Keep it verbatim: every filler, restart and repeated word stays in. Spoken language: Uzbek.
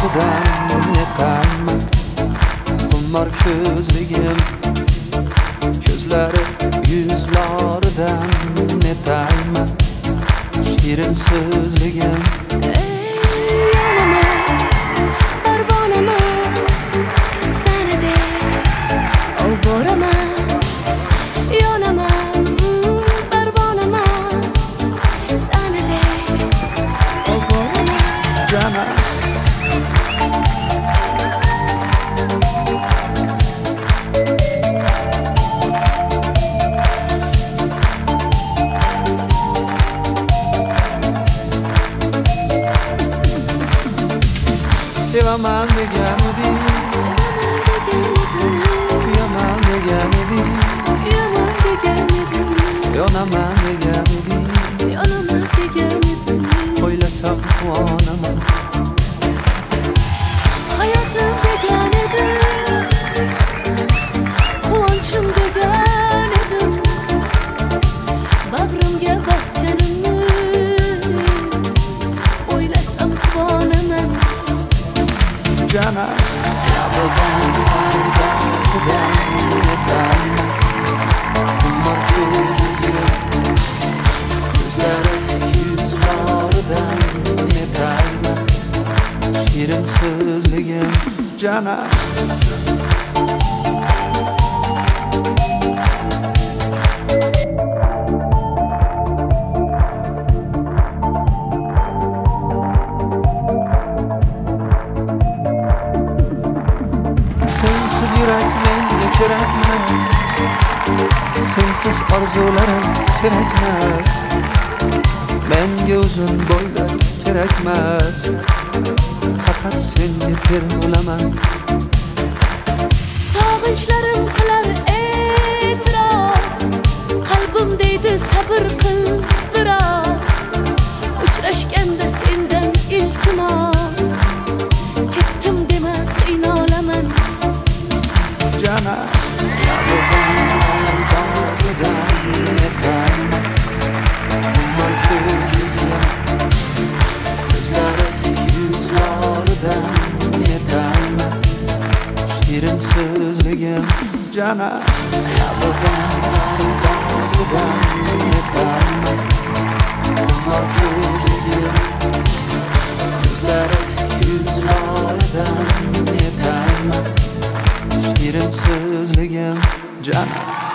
savdosidan netayman. Xumor ko'zligim, ko'zlari yuzlaridan netayman. Shirin so'zligim, sevaman degan eding, kuyaman degan eding, yonaman degan eding, o'ylasam quvonaman. Hayotim degan edim, quvonchim degan edim, bag'rimga bosganimni o'ylasam quvonaman. Jana Yavrudan faydasıdan netayman. Xumor ko'zligim, ko'zlari yuzlaridan netayman. Shirin so'zligim, Jana sensiz yurak menga kerakmas, sensiz orzularim kerakmas, menga uzun bo'ylar kerakmas, faqat senga termulaman. Sog'inchlarim qilar e'tiroz, qalbim deydi sabr qil biroz, uchrashganda sendan iltimos, ketdim dema qiynalaman. Jana Yavrudan faydasıdan netayman. Xumor ko'zligim, ko'zlari yuzlaridan netayman. Shirin so'zligim, Jana Yavrudan faydasıdan netayman. Xumor ko'zligim, ko'zlari yuzlaridan netayman. Shirin so'zligim, Jana